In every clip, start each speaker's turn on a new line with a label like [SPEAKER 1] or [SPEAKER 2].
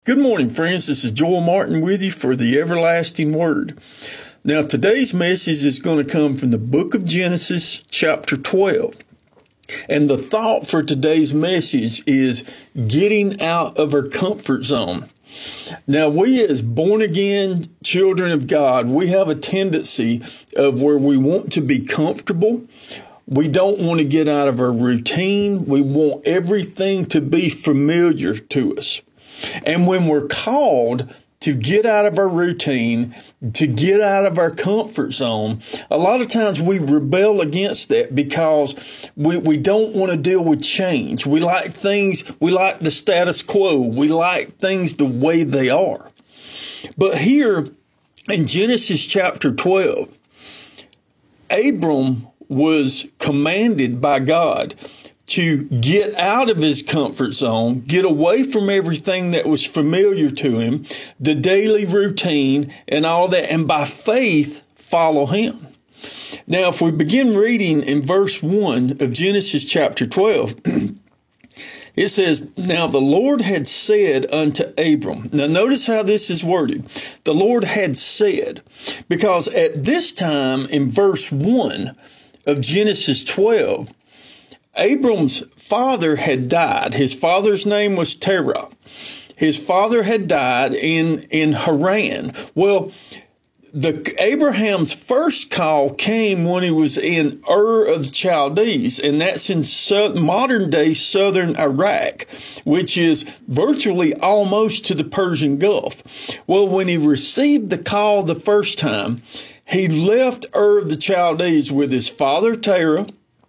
[SPEAKER 1] Good morning, friends. This is Joel Martin with you for the Everlasting Word. Now, today's message is going to come from the book of Genesis, chapter 12. And the thought for today's message is getting out of our comfort zone. Now, we as born-again children of God, we have a tendency of where we want to be comfortable. We don't want to get out of our routine. We want everything to be familiar to us. And when we're called to get out of our routine, to get out of our comfort zone, a lot of times we rebel against that because we don't want to deal with change. We like the status quo. We like things the way they are. But here in Genesis chapter 12, Abram was commanded by God to get out of his comfort zone, get away from everything that was familiar to him, the daily routine and all that, and by faith follow him. Now, if we begin reading in verse 1 of Genesis chapter 12, it says, "Now the Lord had said unto Abram." Now notice how this is worded. The Lord had said, because at this time in verse 1 of Genesis 12, Abram's father had died. His father's name was Terah. His father had died in Haran. Well, Abraham's first call came when he was in Ur of the Chaldees, and that's in modern day southern Iraq, which is virtually almost to the Persian Gulf. Well, when he received the call the first time, he left Ur of the Chaldees with his father Terah,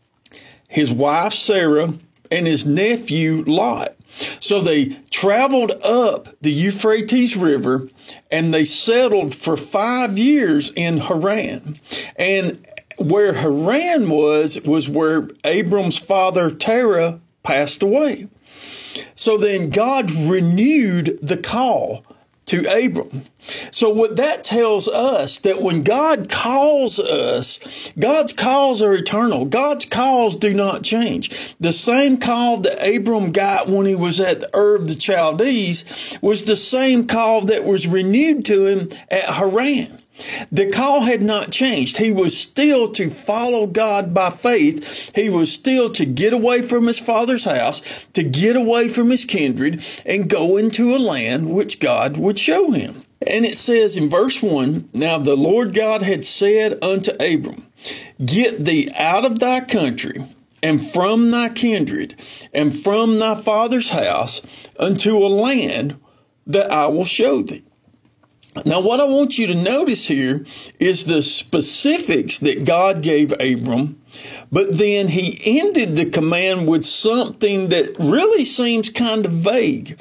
[SPEAKER 1] his wife Sarah, and his nephew Lot. So they traveled up the Euphrates River and they settled for 5 years in Haran. And where Haran was where Abram's father Terah passed away. So then God renewed the call to Abram. So what that tells us, that when God calls us, God's calls are eternal. God's calls do not change. The same call that Abram got when he was at Ur of the Chaldees was the same call that was renewed to him at Haran. The call had not changed. He was still to follow God by faith. He was still to get away from his father's house, to get away from his kindred, and go into a land which God would show him. And it says in verse 1, "Now the Lord God had said unto Abram, Get thee out of thy country, and from thy kindred, and from thy father's house, unto a land that I will show thee." Now, what I want you to notice here is the specifics that God gave Abram, but then he ended the command with something that really seems kind of vague.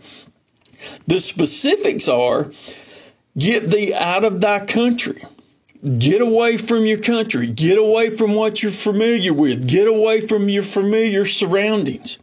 [SPEAKER 1] The specifics are, get thee out of thy country. Get away from your country. Get away from what you're familiar with. Get away from your familiar surroundings.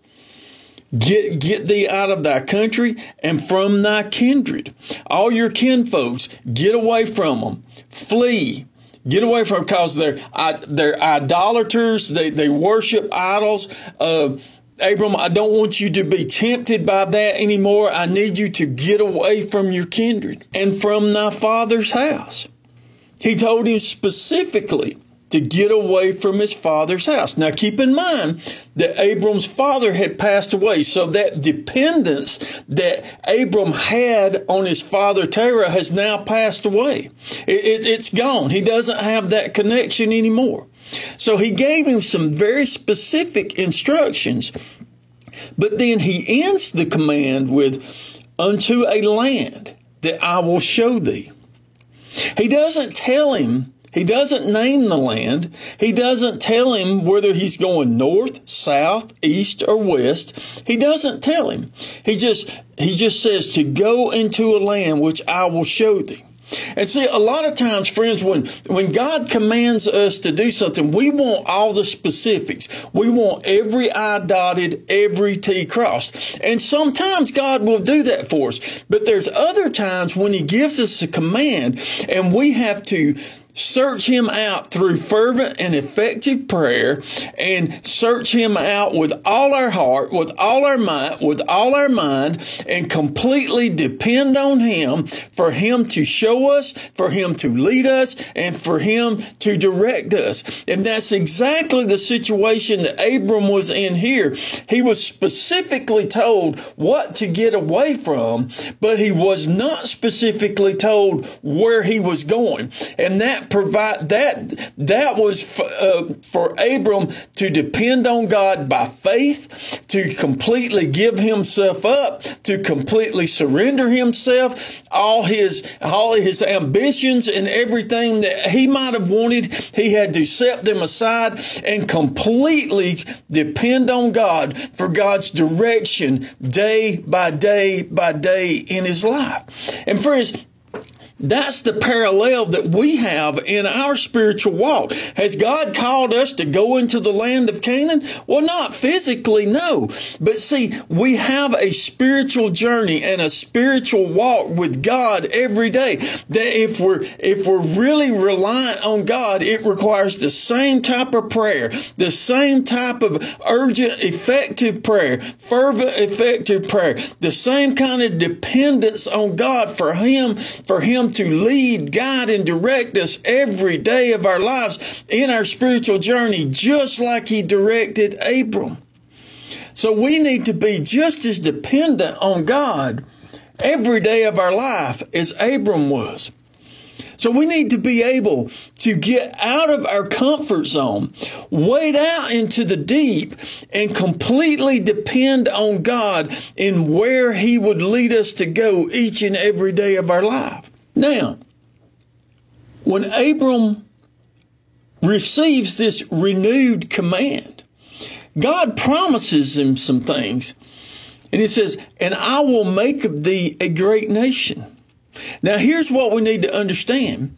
[SPEAKER 1] Get thee out of thy country and from thy kindred. All your kinfolks, get away from them. Flee. Get away from them because they're idolaters. They worship idols. Abram, I don't want you to be tempted by that anymore. I need you to get away from your kindred and from thy father's house. He told him specifically to get away from his father's house. Now keep in mind that Abram's father had passed away, so that dependence that Abram had on his father Terah has now passed away. It's gone. He doesn't have that connection anymore. So he gave him some very specific instructions, but then he ends the command with, "Unto a land that I will show thee." He doesn't tell him. He doesn't name the land. He doesn't tell him whether he's going north, south, east, or west. He doesn't tell him. He just says to go into a land which I will show thee. And see, a lot of times, friends, when God commands us to do something, we want all the specifics. We want every I dotted, every T crossed. And sometimes God will do that for us. But there's other times when he gives us a command and we have to search him out through fervent and effective prayer, and search him out with all our heart, with all our might, with all our mind, and completely depend on him for him to show us, for him to lead us, and for him to direct us. And that's exactly the situation that Abram was in here. He was specifically told what to get away from, but he was not specifically told where he was going. And that was for Abram to depend on God by faith, to completely give himself up, to completely surrender himself, all his ambitions and everything that he might have wanted. He had to set them aside and completely depend on God for God's direction day by day by day in his life. And friends, that's the parallel that we have in our spiritual walk. Has God called us to go into the land of Canaan? Well, not physically, no. But see, we have a spiritual journey and a spiritual walk with God every day. That if we're really reliant on God, it requires the same type of prayer, the same type of urgent, effective prayer, fervent, effective prayer, the same kind of dependence on God for Him to lead, guide, and direct us every day of our lives in our spiritual journey, just like He directed Abram. So we need to be just as dependent on God every day of our life as Abram was. So we need to be able to get out of our comfort zone, wade out into the deep, and completely depend on God in where He would lead us to go each and every day of our life. Now, when Abram receives this renewed command, God promises him some things. And He says, and I will make of thee a great nation. Now, here's what we need to understand.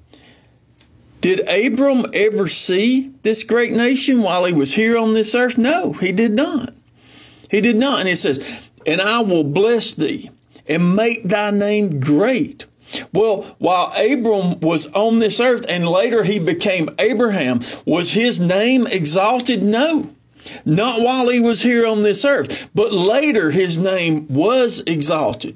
[SPEAKER 1] Did Abram ever see this great nation while he was here on this earth? No, he did not. He did not. And it says, and I will bless thee and make thy name great. Well, while Abram was on this earth and later he became Abraham, was his name exalted? No, not while he was here on this earth, but later his name was exalted.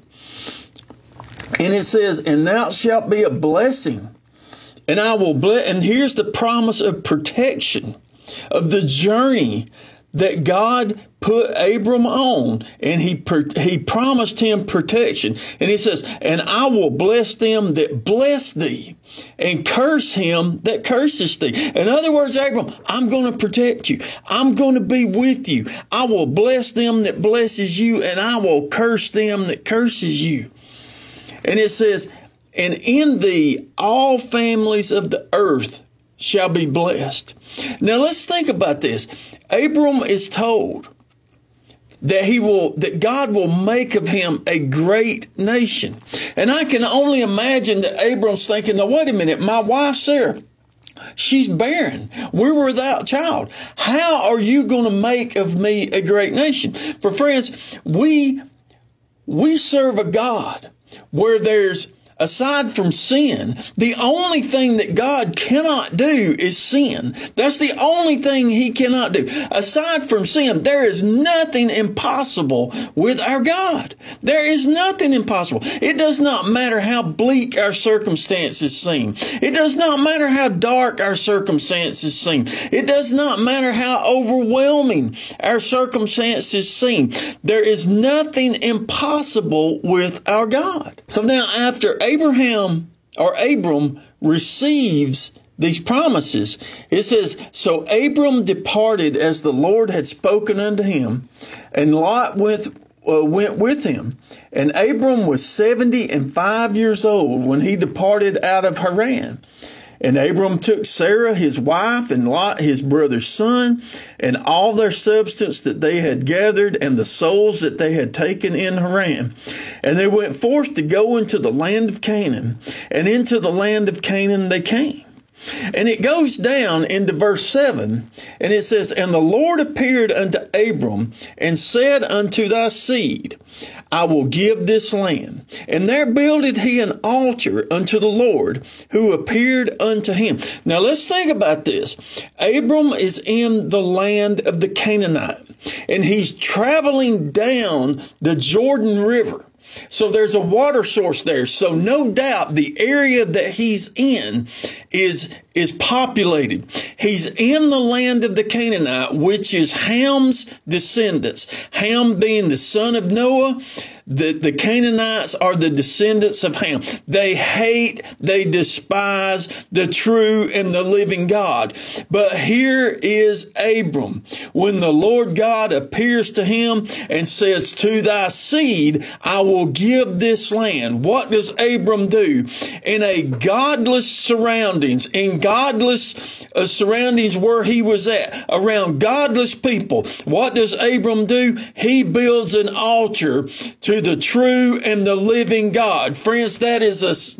[SPEAKER 1] And it says, and thou shalt be a blessing, and I will bless. And here's the promise of protection of the journey that God put Abram on, and he promised him protection. And He says, and I will bless them that bless thee, and curse him that curses thee. In other words, Abram, I'm going to protect you. I'm going to be with you. I will bless them that blesses you, and I will curse them that curses you. And it says, and in thee all families of the earth shall be blessed. Now let's think about this. Abram is told that God will make of him a great nation. And I can only imagine that Abram's thinking, now wait a minute, my wife Sarah, she's barren. We're without child. How are you going to make of me a great nation? For friends, we serve a God where there's, aside from sin, the only thing that God cannot do is sin. That's the only thing He cannot do. Aside from sin, there is nothing impossible with our God. There is nothing impossible. It does not matter how bleak our circumstances seem. It does not matter how dark our circumstances seem. It does not matter how overwhelming our circumstances seem. There is nothing impossible with our God. So now after Abram receives these promises, it says, so Abram departed as the Lord had spoken unto him, and Lot went with him. And Abram was 75 years old when he departed out of Haran. And Abram took Sarah his wife, and Lot his brother's son, and all their substance that they had gathered, and the souls that they had taken in Haran. And they went forth to go into the land of Canaan, and into the land of Canaan they came. And it goes down into verse 7, and it says, and the Lord appeared unto Abram, and said unto thy seed, I will give this land. And there builded he an altar unto the Lord, who appeared unto him. Now let's think about this. Abram is in the land of the Canaanite, and he's traveling down the Jordan River. So there's a water source there. So no doubt the area that he's in is populated. He's in the land of the Canaanite, which is Ham's descendants. Ham being the son of Noah. The Canaanites are the descendants of Ham. They hate, they despise the true and the living God. But here is Abram. When the Lord God appears to him and says, to thy seed, I will give this land. What does Abram do? In a godless surroundings, in godless surroundings where he was at, around godless people, what does Abram do? He builds an altar to the true and the living God. Friends, that is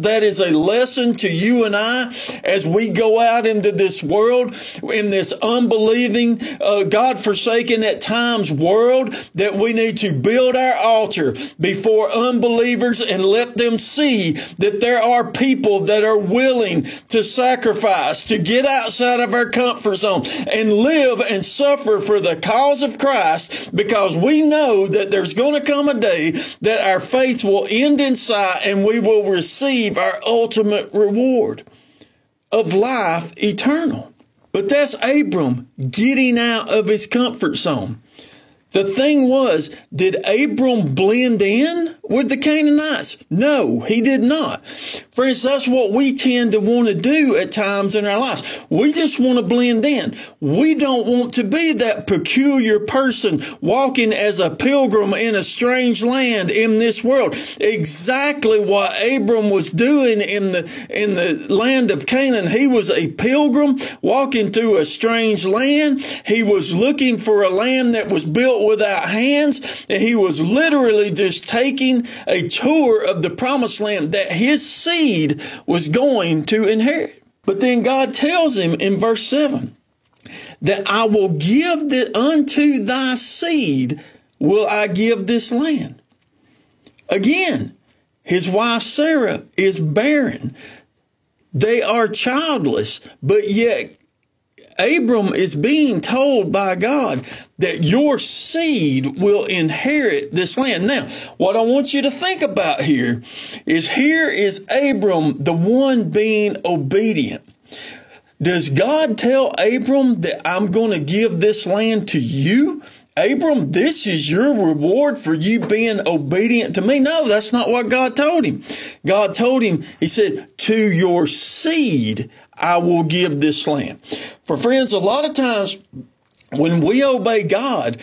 [SPEAKER 1] a lesson to you and I as we go out into this world, in this unbelieving, God-forsaken at times world, that we need to build our altar before unbelievers and let them see that there are people that are willing to sacrifice, to get outside of our comfort zone and live and suffer for the cause of Christ, because we know that there's going to come a day that our faith will end in sight and we will receive our ultimate reward of life eternal. But that's Abram getting out of his comfort zone. The thing was, did Abram blend in with the Canaanites? No, he did not. Friends, that's what we tend to want to do at times in our lives. We just want to blend in. We don't want to be that peculiar person walking as a pilgrim in a strange land in this world. Exactly what Abram was doing in the land of Canaan. He was a pilgrim walking through a strange land. He was looking for a land that was built without hands, and he was literally just taking a tour of the promised land that his seed was going to inherit. But then God tells him in verse 7 that I will give unto thy seed will I give this land. Again, his wife Sarah is barren. They are childless, but yet Abram is being told by God that your seed will inherit this land. Now, what I want you to think about here is Abram, the one being obedient. Does God tell Abram that I'm going to give this land to you? Abram, this is your reward for you being obedient to me. No, that's not what God told him. God told him, he said, to your seed, I will give this land. For friends, a lot of times when we obey God,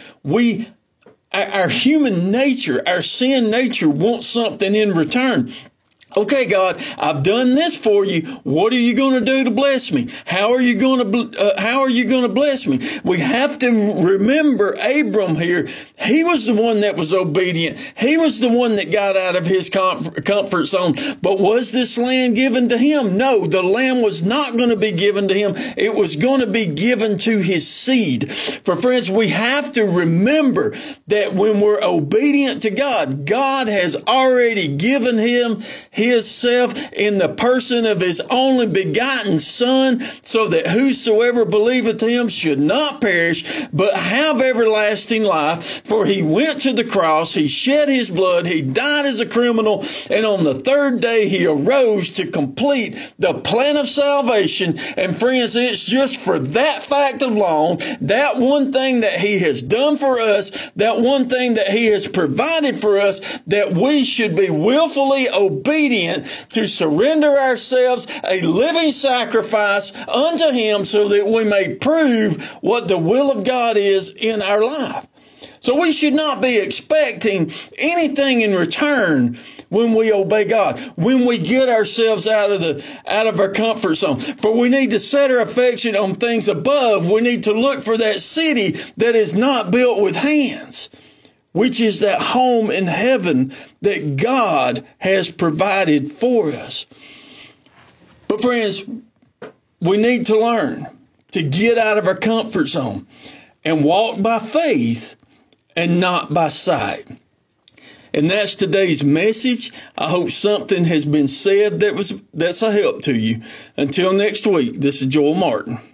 [SPEAKER 1] our human nature, our sin nature wants something in return. Okay, God, I've done this for you. What are you going to do to bless me? How are you going to bless me? We have to remember Abram here. He was the one that was obedient. He was the one that got out of his comfort zone. But was this land given to him? No, the land was not going to be given to him. It was going to be given to his seed. For friends, we have to remember that when we're obedient to God, God has already given him Himself in the person of His only begotten Son, so that whosoever believeth Him should not perish, but have everlasting life. For He went to the cross, He shed His blood, He died as a criminal, and on the third day He arose to complete the plan of salvation. And friends, it's just for that fact alone, that one thing that He has done for us, that one thing that He has provided for us, that we should be willfully obedient to surrender ourselves a living sacrifice unto Him, so that we may prove what the will of God is in our life. So we should not be expecting anything in return when we obey God, when we get ourselves out of our comfort zone. For we need to set our affection on things above. We need to look for that city that is not built with hands, which is that home in heaven that God has provided for us. But friends, we need to learn to get out of our comfort zone and walk by faith and not by sight. And that's today's message. I hope something has been said that's a help to you. Until next week, this is Joel Martin.